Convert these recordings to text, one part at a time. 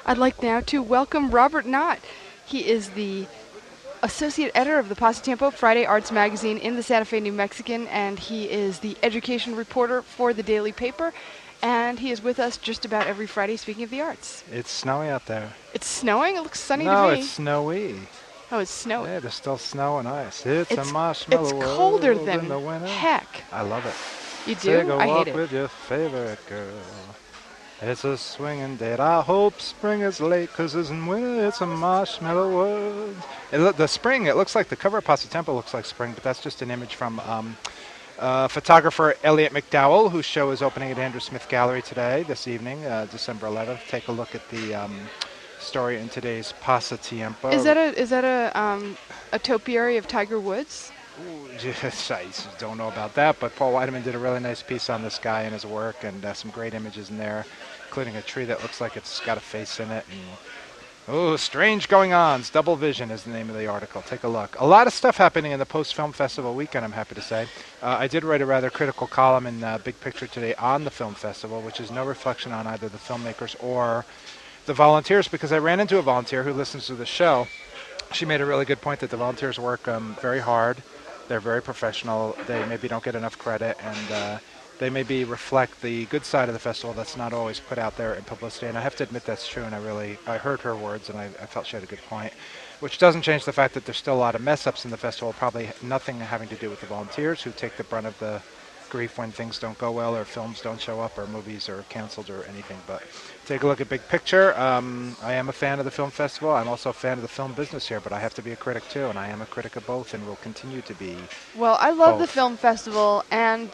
I'd like now to welcome Robert Knott. He is the associate editor of the Pasatiempo Friday Arts Magazine in the Santa Fe New Mexican, and he is the education reporter for the daily paper. And he is with us just about every Friday speaking of the arts. It's snowy out there. It's snowing? It looks sunny to No, me. it's snowy. Oh, it's snowing. Yeah, there's still snow and ice. It's a It's marshmallow colder world than in the winter. heck. I love it. You Take do? a I walk hate it. with your favorite girl. It's a swinging date. I hope spring is late, 'cause in winter it's a marshmallow world. The spring, it looks like the cover of Pasatiempo looks like spring, but that's just an image from photographer Elliot McDowell, whose show is opening at Andrew Smith Gallery today, this evening, December 11th. Take a look at the story in today's Pasatiempo. Is that a topiary of Tiger Woods? Ooh, yes, I don't know about that, but Paul Weideman did a really nice piece on this guy and his work, and some great images in there, including a tree that looks like it's got a face in it. And strange going-ons. Double Vision is the name of the article. Take a look. A lot of stuff happening in the post-film festival weekend, I'm happy to say. I did write a rather critical column in Big Picture today on the film festival, which is no reflection on either the filmmakers or the volunteers, because I ran into a volunteer who listens to the show. She made a really good point that the volunteers work very hard. They're very professional. They maybe don't get enough credit, and they maybe reflect the good side of the festival that's not always put out there in publicity. And I have to admit that's true, and I heard her words, and I felt she had a good point, which doesn't change the fact that there's still a lot of mess-ups in the festival, probably nothing having to do with the volunteers who take the brunt of the grief when things don't go well or films don't show up or movies are canceled or anything. But take a look at Big Picture. I am a fan of the film festival. I'm also a fan of the film business here, but I have to be a critic too, and I am a critic of both and will continue to be. Well, I love the both. film festival, and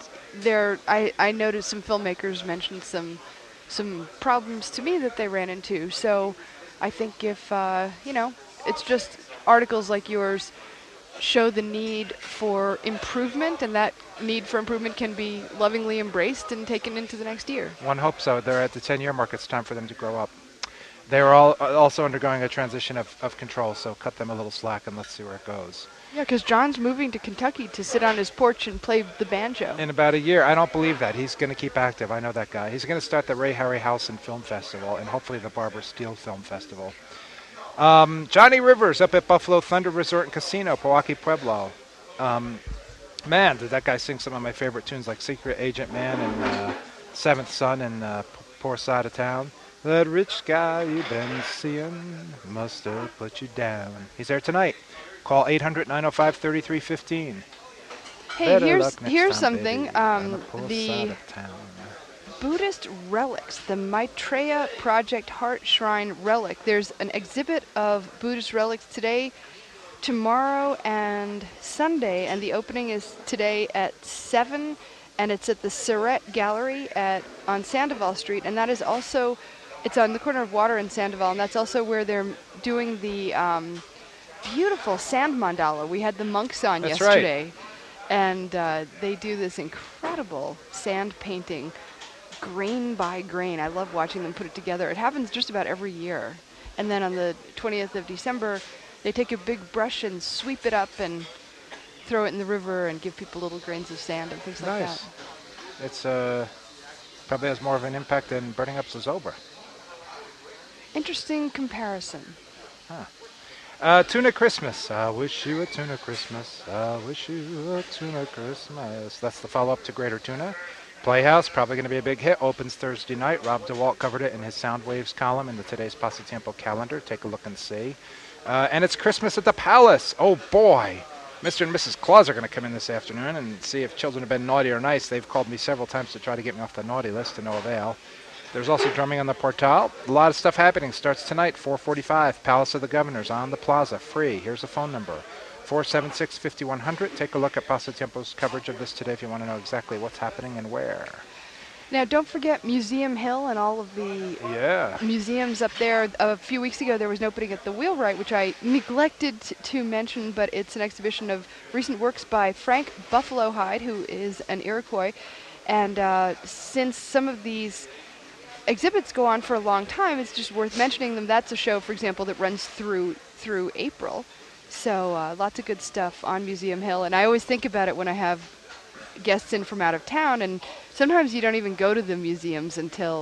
I noticed some filmmakers mentioned some problems to me that they ran into. So I think if it's just articles like yours show the need for improvement, and that need for improvement can be lovingly embraced and taken into the next year. One hopes so. They're at the 10-year mark. It's time for them to grow up. They're all also undergoing a transition of control, so cut them a little slack and let's see where it goes. Yeah, because John's moving to Kentucky to sit on his porch and play the banjo. In about a year. I don't believe that. He's going to keep active. I know that guy. He's going to start the Ray Harryhausen Film Festival and hopefully the Barbara Steele Film Festival. Johnny Rivers up at Buffalo Thunder Resort and Casino, Pewaukee Pueblo. Man, did that guy sing some of my favorite tunes like Secret Agent Man and Seventh Son and Poor Side of Town. That rich guy you've been seeing must have put you down. He's there tonight. Call 800-905-3315. Hey, Better luck next here's time, something. baby, on the poor The side of town. Buddhist relics, the Maitreya Project Heart Shrine relic. There's an exhibit of Buddhist relics today, tomorrow, and Sunday, and the opening is today at 7, and it's at the Surrett Gallery on Sandoval Street, and that is also, it's on the corner of Water and Sandoval, and that's also where they're doing the beautiful sand mandala. We had the monks on That's yesterday, and they do this incredible sand painting, grain by grain. I love watching them put it together. It happens just about every year. And then on the 20th of December, they take a big brush and sweep it up and throw it in the river and give people little grains of sand and things like Nice. that. It's probably has more of an impact than burning up Zozobra. Interesting comparison. Tuna Christmas. I wish you a tuna Christmas. I wish you a tuna Christmas. That's the follow-up to Greater Tuna. Playhouse, probably going to be a big hit. Opens Thursday night. Rob DeWalt covered it in his Sound Waves column in the today's Pasatiempo calendar. Take a look and see. And it's Christmas at the Palace. Oh, boy. Mr. and Mrs. Claus are going to come in this afternoon and see if children have been naughty or nice. They've called me several times to try to get me off the naughty list to no avail. There's also drumming on the Portal. A lot of stuff happening. Starts tonight, 4:45. Palace of the Governors on the Plaza. Free. Here's the phone number. 476-5100. Take a look at Pasatiempo's coverage of this today if you want to know exactly what's happening and where. Now, don't forget Museum Hill and all of the museums up there. A few weeks ago, there was an opening at the Wheelwright, which I neglected to mention, but it's an exhibition of recent works by Frank Buffalo Hyde, who is an Iroquois. And since some of these exhibits go on for a long time, it's just worth mentioning them. That's a show, for example, that runs through April. So lots of good stuff on Museum Hill. And I always think about it when I have guests in from out of town, and sometimes you don't even go to the museums until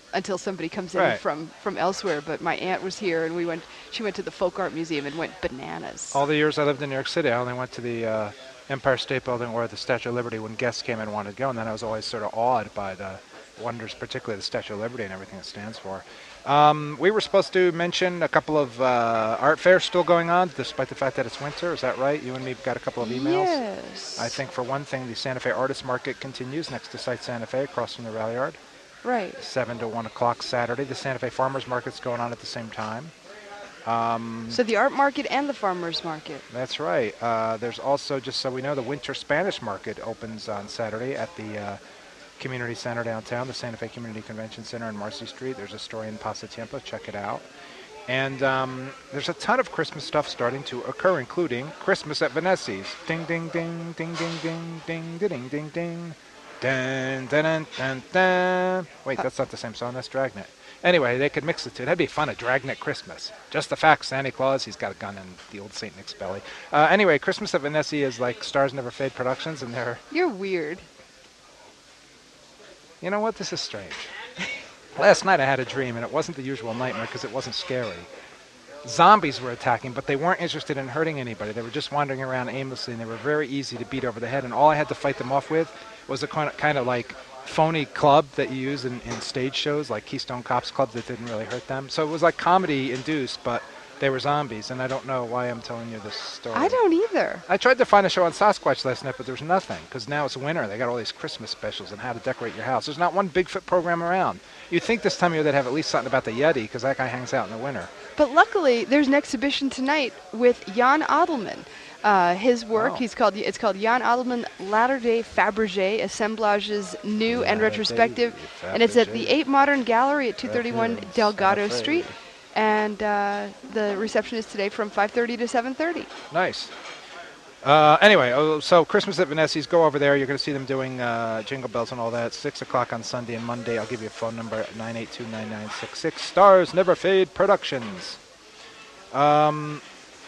until somebody comes in from elsewhere. But my aunt was here, and she went to the Folk Art Museum and went bananas. All the years I lived in New York City, I only went to the Empire State Building or the Statue of Liberty when guests came in and wanted to go, and then I was always sort of awed by the wonders, particularly the Statue of Liberty and everything it stands for. We were supposed to mention a couple of art fairs still going on, despite the fact that it's winter. Is that right? You and me got a couple of emails? Yes. I think, for one thing, the Santa Fe Artist Market continues next to Site Santa Fe, across from the Rally Yard. Right. 7 to 1 o'clock Saturday. The Santa Fe Farmers Market's going on at the same time. So the art market and the farmers market. That's right. There's also, just so we know, the Winter Spanish Market opens on Saturday at the Community Center downtown, the Santa Fe Community Convention Center on Marcy Street. There's a store in Pasatiempo. Check it out. And there's a ton of Christmas stuff starting to occur, including Christmas at Vanessi's. Ding, ding, ding, ding, ding, ding, ding, ding, ding, ding. Dun, dun, dun, dun, dun. Wait, that's not the same song. That's Dragnet. Anyway, they could mix the two. That'd be fun, a Dragnet Christmas. Just the fact, Santa Claus, he's got a gun in the old St. Nick's belly. Anyway, Christmas at Vanessi is like Stars Never Fade Productions, and they're... You're weird. You know what? This is strange. Last night I had a dream, and it wasn't the usual nightmare because it wasn't scary. Zombies were attacking, but they weren't interested in hurting anybody. They were just wandering around aimlessly, and they were very easy to beat over the head, and all I had to fight them off with was a kind of like phony club that you use in stage shows, like Keystone Cops Club, that didn't really hurt them. So it was like comedy-induced, but they were zombies, and I don't know why I'm telling you this story. I don't either. I tried to find a show on Sasquatch last night, but there's nothing, because now it's winter. They got all these Christmas specials on how to decorate your house. There's not one Bigfoot program around. You'd think this time of year they'd have at least something about the Yeti, because that guy hangs out in the winter. But luckily, there's an exhibition tonight with Jan Adelman. His work, it's called Jan Adelman Latter-day Fabergé, Assemblages New and Retrospective, and it's at the 8 Modern Gallery at 231 Delgado Street, and the reception is today from 5:30 to 7:30. Nice. Anyway, so Christmas at Vanessi's, go over there. You're going to see them doing Jingle Bells and all that. 6 o'clock on Sunday and Monday. I'll give you a phone number at 982-9966. Stars Never Fade Productions. Bart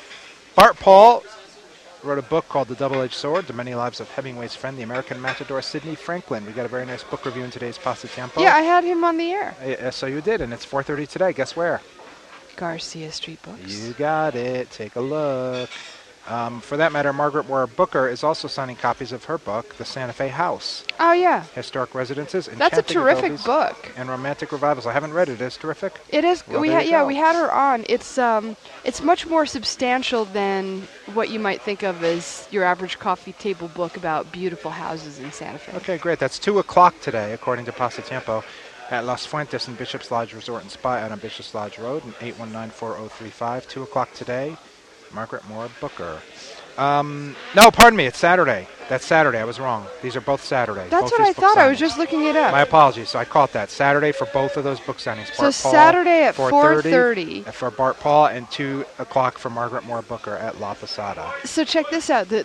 Paul wrote a book called The Double-Edged Sword, The Many Lives of Hemingway's Friend, the American Matador Sidney Franklin. We got a very nice book review in today's Pasatiempo. Yeah, I had him on the air. So you did, and it's 4:30 today. Guess where? Garcia Street Books. You got it. Take a look. For that matter, Margaret Moore Booker is also signing copies of her book, The Santa Fe House. Oh, yeah. Historic Residences. That's a terrific book. And Romantic Revivals. I haven't read it. It's terrific. It is. Well, we had her on. It's much more substantial than what you might think of as your average coffee table book about beautiful houses in Santa Fe. Okay, great. That's 2 o'clock today, according to Pasatiempo, at Las Fuentes and Bishop's Lodge Resort and Spa out on Bishop's Lodge Road, and 819-4035. 2 o'clock today. Margaret Moore Booker. No, pardon me. It's Saturday. That's Saturday. I was wrong. These are both Saturday. That's what I thought. I was just looking it up. My apologies. So I caught that. Saturday for both of those book signings. So Bart Saturday at 4:30 for Bart Paul, and 2 o'clock for Margaret Moore Booker at La Posada. So check this out. The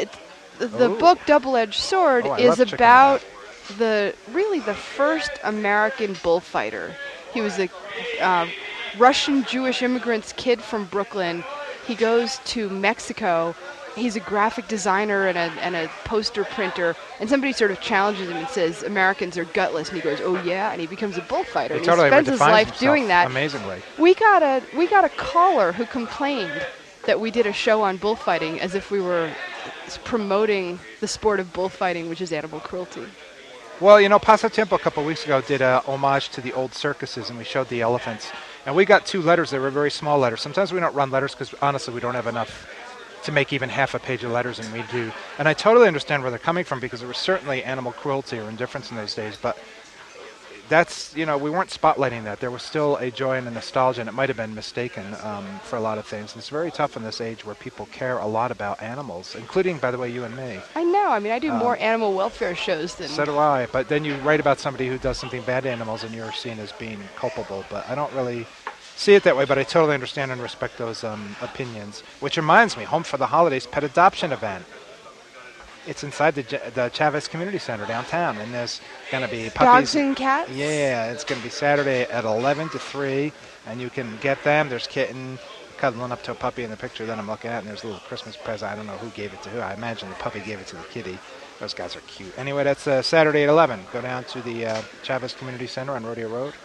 book Double-Edged Sword is about the first American bullfighter. He was a Russian Jewish immigrant's kid from Brooklyn. He goes to Mexico. He's a graphic designer and a poster printer, and somebody sort of challenges him and says Americans are gutless, and he goes, "Oh yeah," and he becomes a bullfighter. And totally he spends his life doing that. Amazingly. We got a caller who complained that we did a show on bullfighting as if we were promoting the sport of bullfighting, which is animal cruelty. Well, you know, Pasatiempo a couple of weeks ago did a homage to the old circuses, and we showed the elephants. And we got 2 letters. They were very small letters. Sometimes we don't run letters because, honestly, we don't have enough to make even half a page of letters, and we do. And I totally understand where they're coming from, because there was certainly animal cruelty or indifference in those days. But that's, we weren't spotlighting that. There was still a joy and a nostalgia, and it might have been mistaken for a lot of things. And it's very tough in this age where people care a lot about animals, including, by the way, you and me. I know. I mean, I do more animal welfare shows than... So do I. But then you write about somebody who does something bad to animals, and you're seen as being culpable. But I don't really see it that way, but I totally understand and respect those opinions. Which reminds me, Home for the Holidays pet adoption event. It's inside the Chavez Community Center downtown, and there's going to be puppies. Dogs and cats? Yeah, it's going to be Saturday at 11 to 3, and you can get them. There's kitten cuddling up to a puppy in the picture that I'm looking at, and there's a little Christmas present. I don't know who gave it to who. I imagine the puppy gave it to the kitty. Those guys are cute. Anyway, that's Saturday at 11. Go down to the Chavez Community Center on Rodeo Road.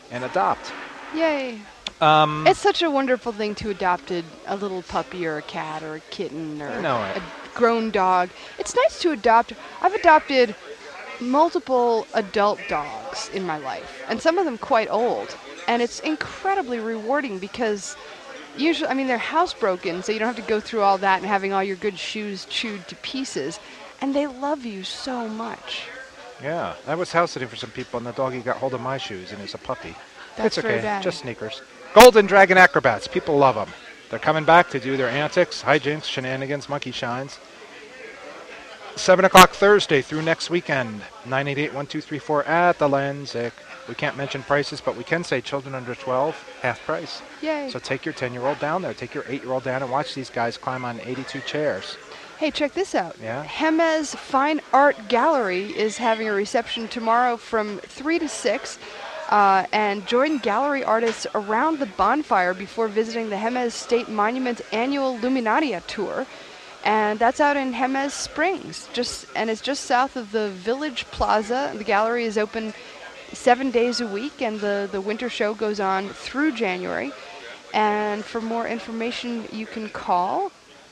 and adopt. Yay. It's such a wonderful thing to adopt a little puppy or a cat or a kitten or a grown dog. It's nice to adopt. I've adopted multiple adult dogs in my life, and some of them quite old. And it's incredibly rewarding because usually, I mean, they're housebroken, so you don't have to go through all that and having all your good shoes chewed to pieces. And they love you so much. Yeah, I was house sitting for some people, and the doggy got hold of my shoes, and it's a puppy. That's it's okay, bad. Just sneakers. Golden Dragon Acrobats, people love them. They're coming back to do their antics, hijinks, shenanigans, monkey shines. 7 o'clock Thursday through next weekend, 988-1234 at the Lensic. We can't mention prices, but we can say children under 12, half price. Yay. So take your 10-year-old down there, take your 8-year-old down and watch these guys climb on 82 chairs. Hey, check this out. Yeah? Jemez Fine Art Gallery is having a reception tomorrow from 3 to 6. And join gallery artists around the bonfire before visiting the Jemez State Monument's annual Luminaria tour. And that's out in Jemez Springs, and it's just south of the Village Plaza. The gallery is open 7 days a week, and the winter show goes on through January. And for more information, you can call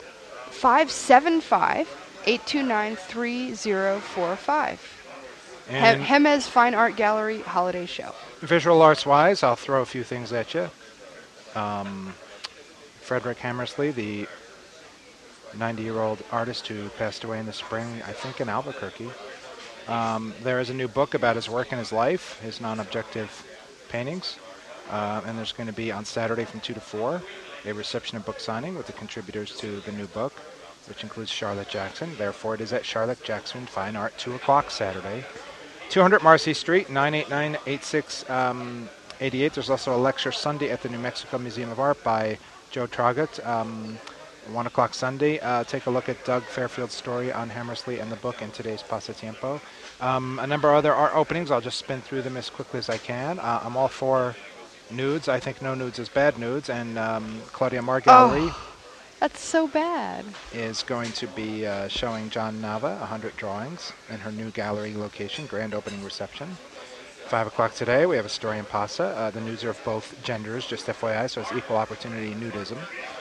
575-829-3045. Jemez Fine Art Gallery Holiday Show. Visual arts-wise, I'll throw a few things at you. Frederick Hammersley, the 90-year-old artist who passed away in the spring, I think in Albuquerque. There is a new book about his work and his life, his non-objective paintings. And there's going to be on Saturday from 2 to 4 a reception and book signing with the contributors to the new book, which includes Charlotte Jackson. Therefore, it is at Charlotte Jackson Fine Art, 2 o'clock Saturday. 200 Marcy Street, 989-8688. There's also a lecture Sunday at the New Mexico Museum of Art by Joe Traugott. 1 o'clock Sunday. Take a look at Doug Fairfield's story on Hammersley and the book in today's Pasatiempo. A number of other art openings. I'll just spin through them as quickly as I can. I'm all for nudes. I think no nudes is bad nudes. And Claudia Mar Gallery that's so bad. Is going to be showing John Nava 100 drawings in her new gallery location, grand opening reception. 5 o'clock today, we have a story in Pasa. The nudes are of both genders, just FYI, so it's equal opportunity nudism.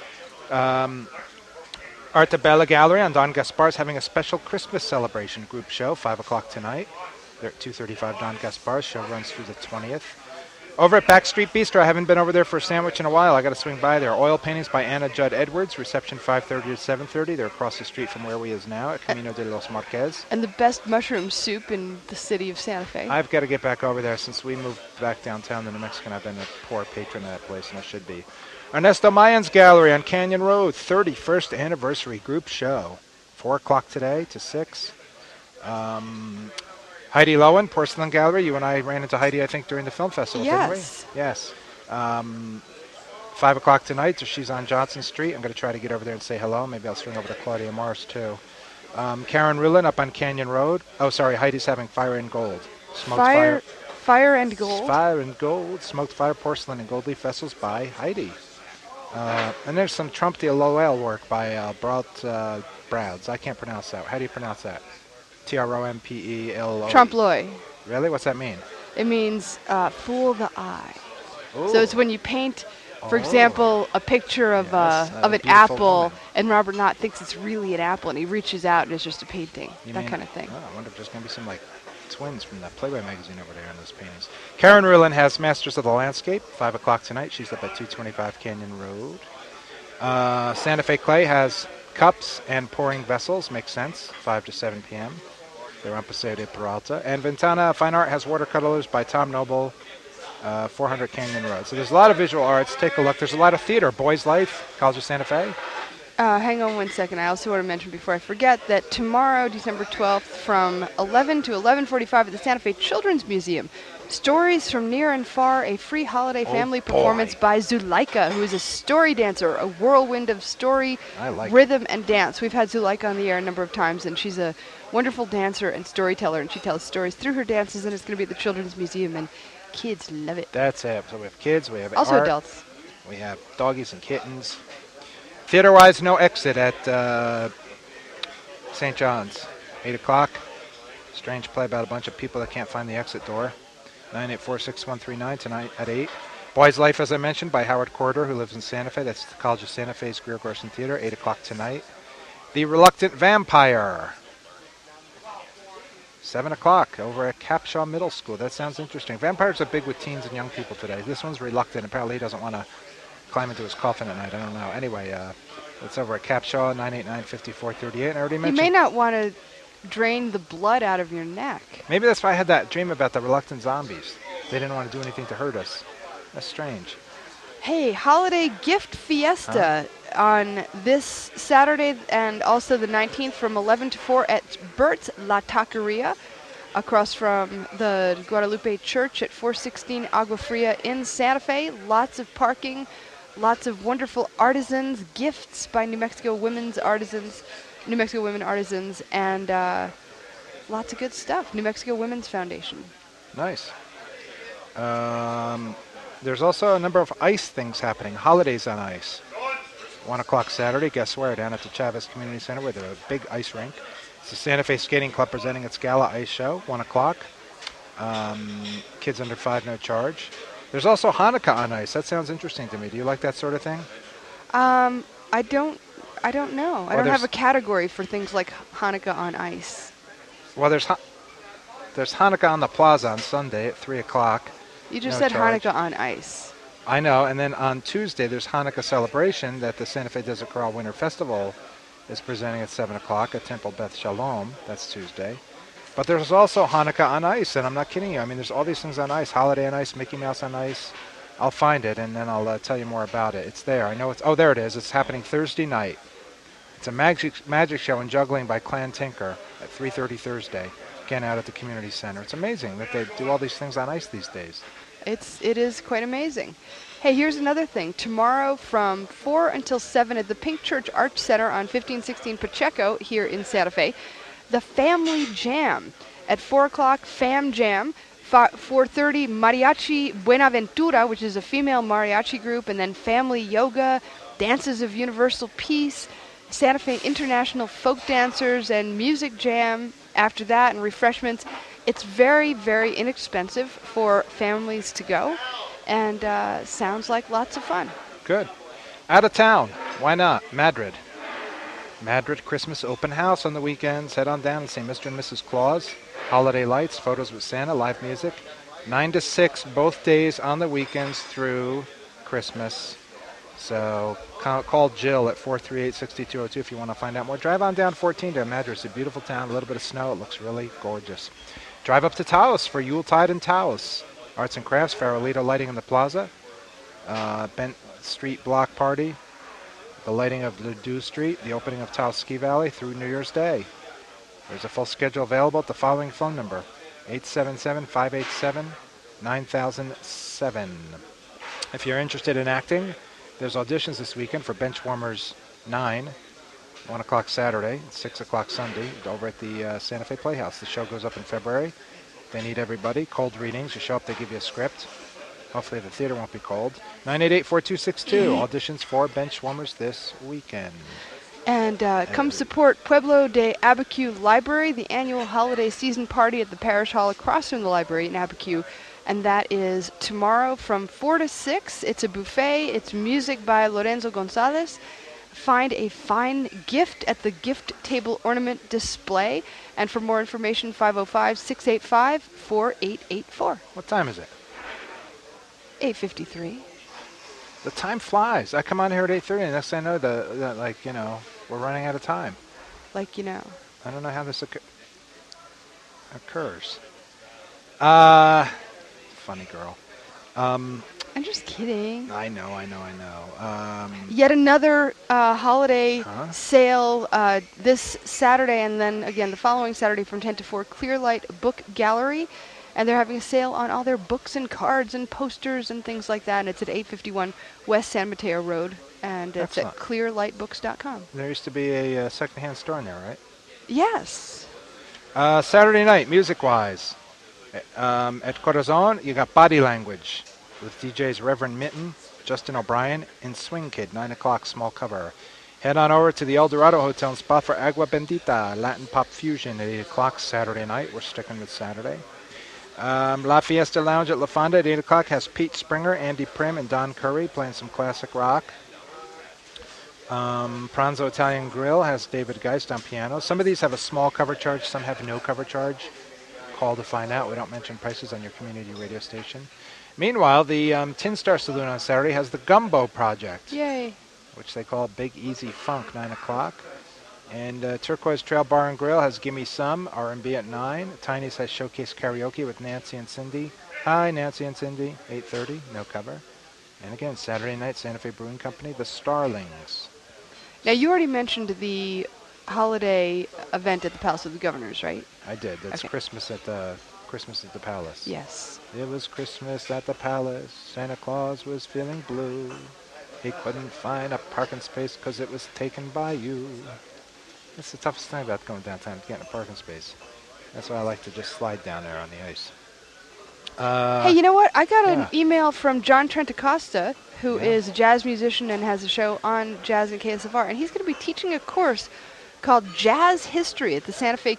Arte Bella Gallery on Don Gaspar's having a special Christmas celebration group show, 5 o'clock tonight. They're at 235 Don Gaspar's. Show runs through the 20th. Over at Backstreet Bistro, I haven't been over there for a sandwich in a while. I got to swing by there. Oil paintings by Anna Judd Edwards, reception 5:30 to 7:30. They're across the street from where we is now at Camino de los Marquez. And the best mushroom soup in the city of Santa Fe. I've got to get back over there. Since we moved back downtown to New Mexico, I've been a poor patron of that place, and I should be. Ernesto Mayan's Gallery on Canyon Road, 31st anniversary group show. 4 o'clock today to 6. Heidi Lowen, Porcelain Gallery. You and I ran into Heidi, I think, during the film festival, didn't we? Yes. 5 o'clock tonight, so she's on Johnson Street. I'm going to try to get over there and say hello. Maybe I'll swing over to Claudia Mars, too. Karen Rulin up on Canyon Road. Oh, sorry, Heidi's having Fire and Gold. Fire and Gold? Fire and Gold. Smoked Fire Porcelain and Gold Leaf Vessels by Heidi. And there's some Trompe l'Oeil work by Brouds. I can't pronounce that. How do you pronounce that? Trompelo. Trompe l'Oeil. Really? What's that mean? It means fool the eye. Ooh. So it's when you paint, for example, a picture of an apple, woman. And Robert Knott thinks it's really an apple, and he reaches out and it's just a painting. That kind of thing. Oh, I wonder if there's going to be some twins from that Playboy magazine over there in those paintings. Karen Rulin has Masters of the Landscape, 5 o'clock tonight. She's up at 225 Canyon Road. Santa Fe Clay has Cups and Pouring Vessels, makes sense, 5 to 7 p.m. They're on Paseo de Peralta. And Ventana Fine Art has Watercolors by Tom Noble, 400 Canyon Road. So there's a lot of visual arts. Take a look. There's a lot of theater. Boys Life, College of Santa Fe. Hang on 1 second. I also want to mention before I forget that tomorrow, December 12th, from 11 to 11:45 at the Santa Fe Children's Museum, Stories from Near and Far, a free holiday family performance by Zuleika, who is a story dancer, a whirlwind of story, rhythm, and dance. We've had Zuleika on the air a number of times, and she's a wonderful dancer and storyteller, and she tells stories through her dances, and it's going to be at the Children's Museum, and kids love it. That's it. So we have kids, we have also art, adults. We have doggies and kittens. Theater-wise, no exit at St. John's. 8 o'clock. Strange play about a bunch of people that can't find the exit door. 984-6139 tonight at 8. Boy's Life, as I mentioned, by Howard Corder, who lives in Santa Fe. That's the College of Santa Fe's Greer Garson Theater, 8 o'clock tonight. The Reluctant Vampire, 7 o'clock over at Capshaw Middle School. That sounds interesting. Vampires are big with teens and young people today. This one's reluctant. Apparently he doesn't want to climb into his coffin at night. I don't know. Anyway, it's over at Capshaw, 989-5438. And I already mentioned... You may not want to drain the blood out of your neck. Maybe that's why I had that dream about the reluctant zombies. They didn't want to do anything to hurt us. That's strange. Hey, holiday gift fiesta on this Saturday and also the 19th from 11 to 4 at Bert's La Taqueria across from the Guadalupe Church at 416 Agua Fria in Santa Fe. Lots of parking, lots of wonderful artisans, gifts by New Mexico Women Artisans, and lots of good stuff. New Mexico Women's Foundation. Nice. There's also a number of ice things happening. Holidays on ice. 1 o'clock Saturday, guess where? Down at the Chavez Community Center with a big ice rink. It's the Santa Fe Skating Club presenting its Gala Ice Show, 1 o'clock. Kids under 5, no charge. There's also Hanukkah on ice. That sounds interesting to me. Do you like that sort of thing? I don't know. I don't have a category for things like Hanukkah on ice. Well, there's Hanukkah on the Plaza on Sunday at 3 o'clock. You just said charge. Hanukkah on ice. I know, and then on Tuesday there's Hanukkah celebration that the Santa Fe Desert Corral Winter Festival is presenting at 7 o'clock at Temple Beth Shalom. That's Tuesday. But there's also Hanukkah on ice, and I'm not kidding you. I mean, there's all these things on ice. Holiday on ice, Mickey Mouse on ice. I'll find it, and then I'll tell you more about it. It's there. I know it's... Oh, there it is. It's happening Thursday night. It's a magic show and juggling by Clan Tinker at 3:30 Thursday. Again, out at the community center. It's amazing that they do all these things on ice these days. It is quite amazing. Hey, here's another thing. Tomorrow from 4 until 7 at the Pink Church Arts Center on 1516 Pacheco here in Santa Fe, the Family Jam. At 4 o'clock, Fam Jam. 4:30, Mariachi Buenaventura, which is a female mariachi group, and then Family Yoga, Dances of Universal Peace, Santa Fe International Folk Dancers, and Music Jam after that, and refreshments. It's very, very inexpensive for families to go, and sounds like lots of fun. Good. Out of town. Why not? Madrid Christmas open house on the weekends. Head on down and see Mr. and Mrs. Claus. Holiday lights, photos with Santa, live music. 9 to 6 both days on the weekends through Christmas. So call Jill at 438-6202 if you want to find out more. Drive on down 14 to Madrid. It's a beautiful town. A little bit of snow. It looks really gorgeous. Drive up to Taos for Yuletide in Taos. Arts and crafts, Farolito lighting in the plaza. Bent Street block party. The lighting of Ladue Street. The opening of Taos Ski Valley through New Year's Day. There's a full schedule available at the following phone number. 877-587-9007. If you're interested in acting, there's auditions this weekend for Benchwarmers 9, 1 o'clock Saturday, 6 o'clock Sunday, over at the Santa Fe Playhouse. The show goes up in February. They need everybody. Cold readings. You show up, they give you a script. Hopefully the theater won't be cold. 988-4262. Auditions for Benchwarmers this weekend. And come support Pueblo de Abiquiu Library, the annual holiday season party at the Parish Hall across from the library in Abiquiu. And that is tomorrow from 4 to 6. It's a buffet. It's music by Lorenzo Gonzalez. Find a fine gift at the gift table ornament display. And for more information, 505-685-4884. What time is it? 8:53. The time flies. I come on here at 8:30, and next thing I know, we're running out of time. I don't know how this occurs. Funny girl. I'm just kidding. I know. Yet another holiday sale this Saturday, and then again the following Saturday from 10 to 4, Clearlight Book Gallery. And they're having a sale on all their books and cards and posters and things like that. And it's at 851 West San Mateo Road. And it's at clearlightbooks.com. There used to be a secondhand store in there, right? Yes. Saturday night, music-wise. At Corazon, you got Body Language with DJs Reverend Mitten, Justin O'Brien, and Swing Kid, 9 o'clock, small cover. Head on over to the El Dorado Hotel and Spa for Agua Bendita, Latin Pop Fusion at 8 o'clock Saturday night. We're sticking with Saturday. La Fiesta Lounge at La Fonda at 8 o'clock has Pete Springer, Andy Prim, and Don Curry playing some classic rock. Pranzo Italian Grill has David Geist on piano. Some of these have a small cover charge, some have no cover charge. Call to find out. We don't mention prices on your community radio station. Meanwhile, the Tin Star Saloon on Saturday has the Gumbo Project. Yay. Which they call Big Easy Funk, 9 o'clock. And Turquoise Trail Bar and Grill has Gimme Some, R&B at 9. Tiny's has Showcase Karaoke with Nancy and Cindy. Hi, Nancy and Cindy, 8:30, no cover. And again, Saturday night, Santa Fe Brewing Company, the Starlings. Now, you already mentioned the holiday event at the Palace of the Governors, right? I did. It's okay. Christmas at the Palace. Yes. It was Christmas at the Palace. Santa Claus was feeling blue. He couldn't find a parking space because it was taken by you. That's the toughest thing about going downtown, getting a parking space. That's why I like to just slide down there on the ice. Hey, you know what? I got an email from John Trentacosta, who is a jazz musician and has a show on jazz and KSFR, and he's going to be teaching a course called Jazz History at the Santa Fe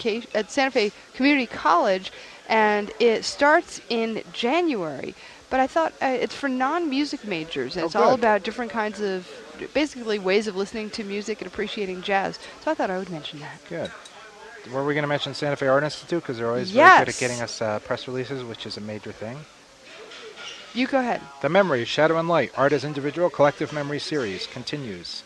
Community College, and it starts in January. But I thought it's for non-music majors, and it's all about different kinds of, basically ways of listening to music and appreciating jazz. So I thought I would mention that. Good. Were we going to mention Santa Fe Art Institute? Because they're always very good at getting us press releases, which is a major thing. You go ahead. The Memories, Shadow and Light, Art as Individual, Collective Memory Series continues.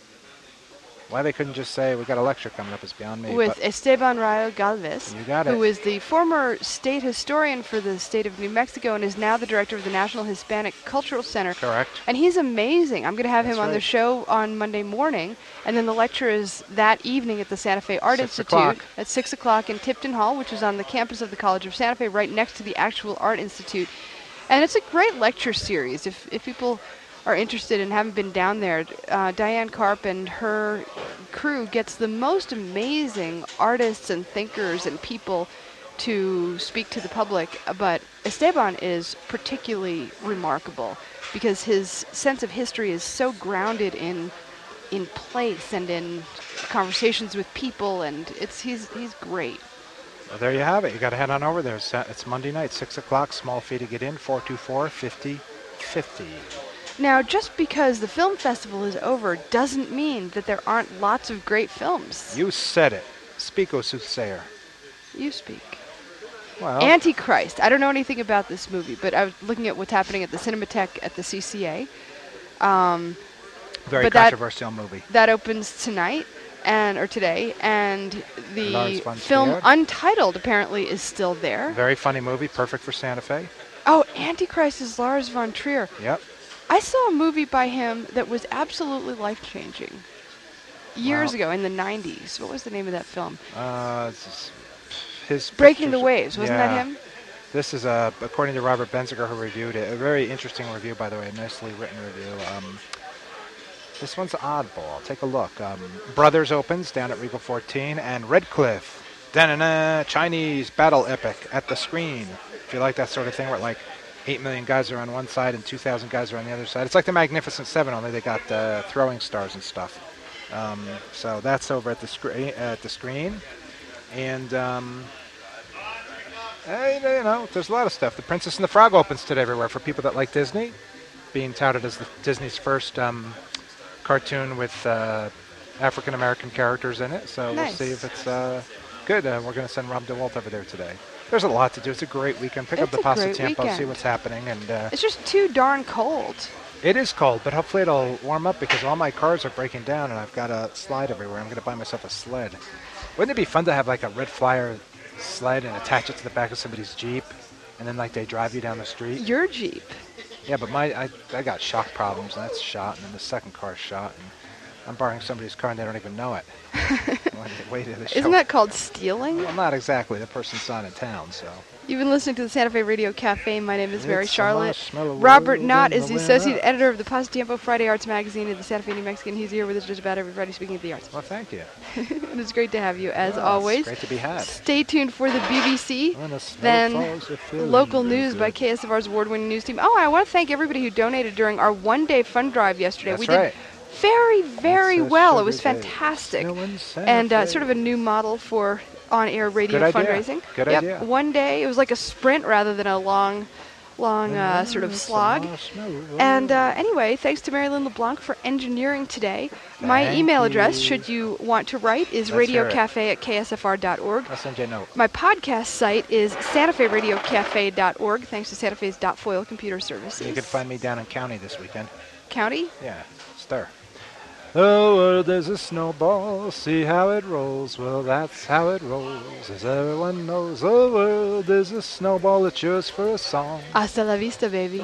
Why they couldn't just say, we got a lecture coming up is beyond me. With Esteban Rayo Galvez, who is the former state historian for the state of New Mexico and is now the director of the National Hispanic Cultural Center. Correct. And he's amazing. I'm going to have him on the show on Monday morning, and then the lecture is that evening at the Santa Fe Art Institute at 6 o'clock in Tipton Hall, which is on the campus of the College of Santa Fe, right next to the actual Art Institute. And it's a great lecture series. If people are interested and haven't been down there, Diane Karp and her crew gets the most amazing artists and thinkers and people to speak to the public. But Esteban is particularly remarkable because his sense of history is so grounded in place and in conversations with people, and he's great. Well, there you have it. You got to head on over there. It's Monday night, 6 o'clock. Small fee to get in, 424-5050. Now, just because the film festival is over doesn't mean that there aren't lots of great films. You said it. Speak, O soothsayer. You speak. Well, Antichrist. I don't know anything about this movie, but I was looking at what's happening at the Cinematheque at the CCA. Very controversial movie. That opens tonight or today, and the film Untitled apparently is still there. Very funny movie, perfect for Santa Fe. Oh, Antichrist is Lars von Trier. Yep. I saw a movie by him that was absolutely life-changing years ago in the 90s. What was the name of that film? His Breaking the Waves. Wasn't that him? This is, according to Robert Benziger, who reviewed it, a very interesting review, by the way, a nicely written review. This one's oddball. Take a look. Brothers opens down at Regal 14, and Red Cliff, Chinese battle epic at the screen. If you like that sort of thing, where like 8 million guys are on one side and 2,000 guys are on the other side. It's like the Magnificent Seven, only they got throwing stars and stuff. So that's over at the screen. And there's a lot of stuff. The Princess and the Frog opens today everywhere for people that like Disney, being touted as Disney's first cartoon with African American characters in it. So we'll see if it's good. We're going to send Rob DeWalt over there today. There's a lot to do. It's a great weekend. Pick up the Pasatiempo, see what's happening. And it's just too darn cold. It is cold, but hopefully it'll warm up because all my cars are breaking down and I've got a slide everywhere. I'm going to buy myself a sled. Wouldn't it be fun to have like a Red Flyer sled and attach it to the back of somebody's Jeep and then like they drive you down the street? Your Jeep? Yeah, but I got shock problems and that's shot, and then the second car's shot, and I'm borrowing somebody's car and they don't even know it. Isn't that called stealing? Well, not exactly. The person's not in town, so. You've been listening to the Santa Fe Radio Cafe. My name is Mary Charlotte. Robert Knott is the associate editor of the Pasatiempo Friday Arts magazine at the Santa Fe New Mexican. He's here with us just about every Friday speaking of the arts. Well, thank you. And it's great to have you, as always. It's great to be had. Stay tuned for the BBC, then local news by KSFR's award-winning news team. Oh, I want to thank everybody who donated during our one-day fund drive yesterday. That's right. Very, very well. It was fantastic. And sort of a new model for on-air radio Good idea. fundraising. Good Yep, idea. one day. It was like a sprint rather than a long sort of slog. And anyway, thanks to Marilyn LeBlanc for engineering today. My Thank email address, you. should you want to write, is Let's hear it. radiocafe@ksfr.org. I'll send you a note. My podcast site is santaferadiocafe.org, thanks to Santa Fe's .foil computer services. You can find me down in County this weekend. County? Yeah, stir. The world is a snowball, see how it rolls. Well, that's how it rolls, as everyone knows. The world is a snowball, it's yours for a song. Hasta la vista, baby.